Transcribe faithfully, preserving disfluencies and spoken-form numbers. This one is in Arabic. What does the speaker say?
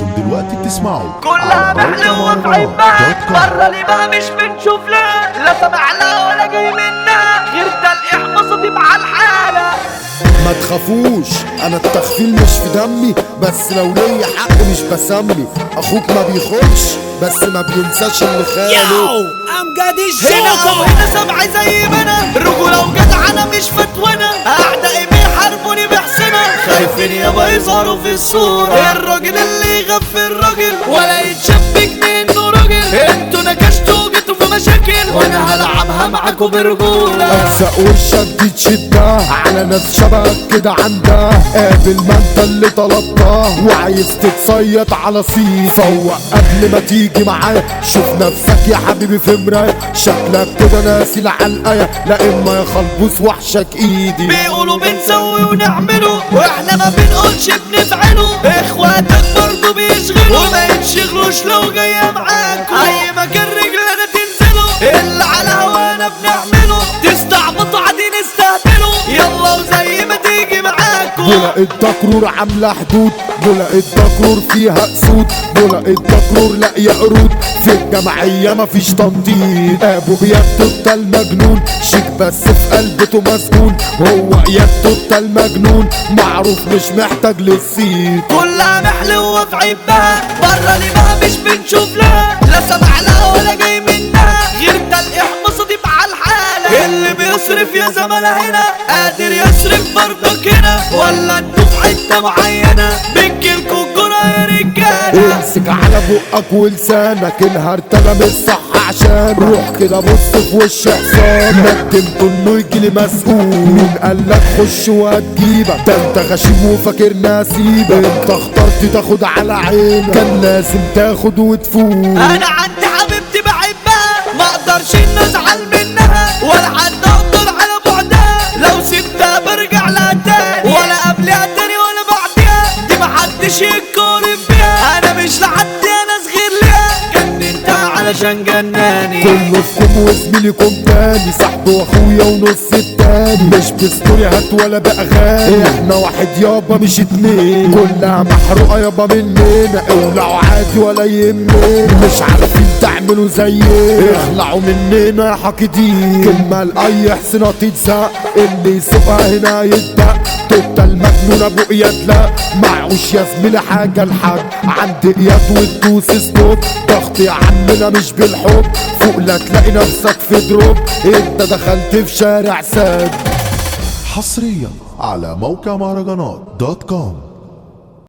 انتم دلوقتي بتسمعوا كلها محلوة في عيبها برا اللي ما مش بنشوف لا لا سمع لا ولا جاي منا غير تلقيح مصادي مع الحالة. ما تخافوش انا التخفيل مش في دمي، بس لو ليا حق مش بسمي. اخوك ما بيخونش بس ما بينساش اللي خانه. امجد هنا الجوكر هنا سبعي زي ما انا رجولة وجدعنة مش فتوانة. اعدائي بيحاربوني بحسنة خايفين يابا يظهروا في الصورة. الراجل اللي يغفي الراجل ولا يتشبك منه راجل. انتوا نكشتوا جيتوا في مشاكل وانا هلعبها معاكوا برجولة. اجزاء وشك دي تشدها على ناس شبهك كده عندها. قابل ما انت اللي طلبتها وعايز تتصيد على صيف. فوق قبل ما تيجي معايا شوف نفسك يا حبيبي في مراية. شكلك كده ناسي العلقاية، لا اما يا خلبوس وحشك ايدي. بيقولوا بنسوي ونعمله واحنا ما بنقولش بنفعله. اخواتك برضو بيشغلوا وما يتشغلوش لو جاية معاكوا. اي مكان رجلنا تنزلوا اللي على هوانا بنعمله. تستعبطوا عادي نستهبلوا يلا وزي ما تيجي معاكوا. بولا الدكرور عاملة حدود، بولا الدكرور فيها اسود، بولا الدكرور لاقية قرود. في الجمعية مفيش تنطيط. ابو قيادته التا المجنون شيك بس في قلبته مسجون. هو قيادته التا المجنون معروف مش محتاج للسيط. كلها محلوة في عيبها برا اللي ما مش بنشوف لها لا سمع لها ولا جاي منها غير تلقيح مصادي مع الحالة. اللي بيصرف يا زملاء هنا قادر يصرف برضك هنا ولا انتوا في حتة معينة بتجيلكوا الجرأة يا رجالة. امسك على بقك ولسانك الهرتلة مش صح عشان روح كده بص في وش حسام. ندمت انه يجيلي مسؤول مين قالك خش وهتجيبك؟ ده انت غشيم وفاكر نسيبك. انت اخترت تاخد على عينك كان لازم تاخد وتفوق. انا عندي حبيبتي بحبها ما اقدرش ان ازعل منها ولا حد اقدر على بعدها. لو سبتها برجع لها تاني ولا قبلها تاني ولا بعدها. دي محدش يتقارن بيها انا مش لحد انا صغير ليها. جننتها علشان جناني كله في كوم وزميلكم تاني صاحبي واخويا ونص التاني. مش بستوري هات ولا باغاني احنا واحد يابا مش اتنين. كلها محروقه يابا مننا اولعوا عادي ولا يهمنا. مش عارفين تعملوا زينا اخلعوا مننا يا حاكدين. كلمه لاي حسنه تتزق اللي يسوقها هنا يتدق. توتا المجنون ابو اياد لا معوش يا زميلي حاجه لحد. عند اياد وتدوس ستوب ضغط يا عمنا مش بالحب. فوق لا تلاقي نفسك في دروب انت دخلت في شارع ساد. حصريا على موقع مهرجانات دوت كوم.